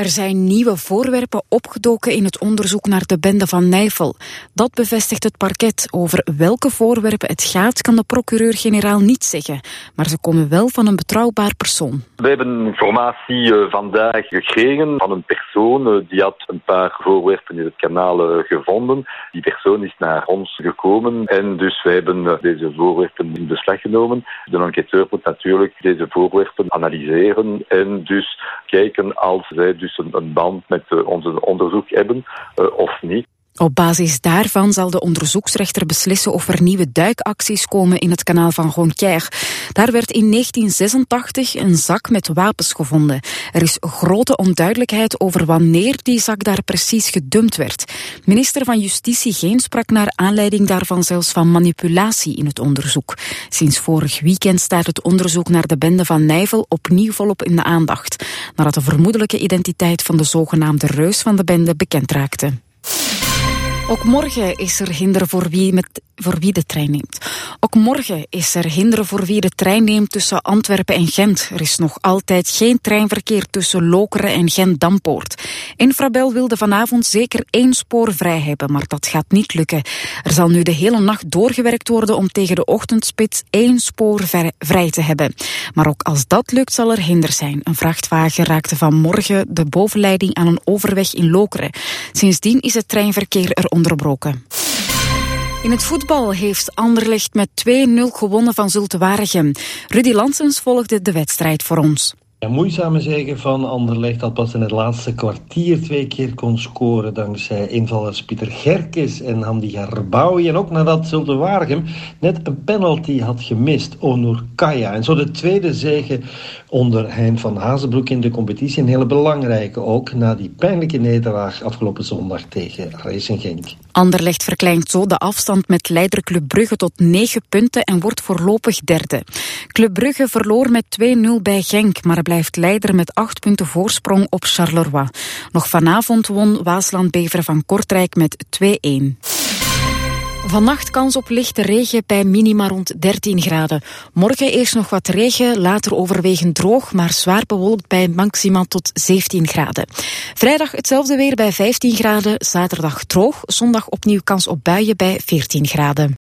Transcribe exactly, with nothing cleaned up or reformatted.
Er zijn nieuwe voorwerpen opgedoken in het onderzoek naar de bende van Nijvel. Dat bevestigt het parket. Over welke voorwerpen het gaat, kan de procureur-generaal niet zeggen. Maar ze komen wel van een betrouwbaar persoon. We hebben informatie uh, vandaag gekregen van een persoon uh, die had een paar voorwerpen in het kanaal uh, gevonden. Die persoon is naar ons gekomen en dus wij hebben uh, deze voorwerpen in beslag genomen. De enquêteur moet natuurlijk deze voorwerpen analyseren en dus kijken als zij dus een, een band met uh, onze onderzoek hebben uh, of niet. Op basis daarvan zal de onderzoeksrechter beslissen of er nieuwe duikacties komen in het kanaal van Gonquière. Daar werd in negentien zesentachtig een zak met wapens gevonden. Er is grote onduidelijkheid over wanneer die zak daar precies gedumpt werd. Minister van Justitie Geen sprak naar aanleiding daarvan zelfs van manipulatie in het onderzoek. Sinds vorig weekend staat het onderzoek naar de bende van Nijvel opnieuw volop in de aandacht, nadat de vermoedelijke identiteit van de zogenaamde reus van de bende bekend raakte. Ook morgen is er hinder voor wie, met, voor wie de trein neemt. Ook morgen is er hinder voor wie de trein neemt tussen Antwerpen en Gent. Er is nog altijd geen treinverkeer tussen Lokeren en Gent-Dampoort. Infrabel wilde vanavond zeker één spoor vrij hebben, maar dat gaat niet lukken. Er zal nu de hele nacht doorgewerkt worden om tegen de ochtendspits één spoor vrij te hebben. Maar ook als dat lukt, zal er hinder zijn. Een vrachtwagen raakte vanmorgen de bovenleiding aan een overweg in Lokeren. Sindsdien is het treinverkeer er onderbroken. In het voetbal heeft Anderlecht met twee nul gewonnen van Zulte Waregem. Rudy Lansens volgde de wedstrijd voor ons. Ja, moeizame zege van Anderlecht dat pas in het laatste kwartier twee keer kon scoren dankzij invallers Pieter Gerkes en Hamdi Garbaoui. En ook nadat Zulte Waregem net een penalty had gemist, Onur Kaya. En zo de tweede zege onder Hein van Hazenbroek in de competitie. Een hele belangrijke ook na die pijnlijke nederlaag afgelopen zondag tegen Racing Genk. Anderlecht verkleint zo de afstand met leider Club Brugge tot negen punten en wordt voorlopig derde. Club Brugge verloor met twee nul bij Genk, maar blijft leider met acht punten voorsprong op Charleroi. Nog vanavond won Waasland-Beveren van Kortrijk met twee-een. Vannacht kans op lichte regen bij minima rond dertien graden. Morgen eerst nog wat regen, later overwegend droog, maar zwaar bewolkt bij maxima tot zeventien graden. Vrijdag hetzelfde weer bij vijftien graden, zaterdag droog, zondag opnieuw kans op buien bij veertien graden.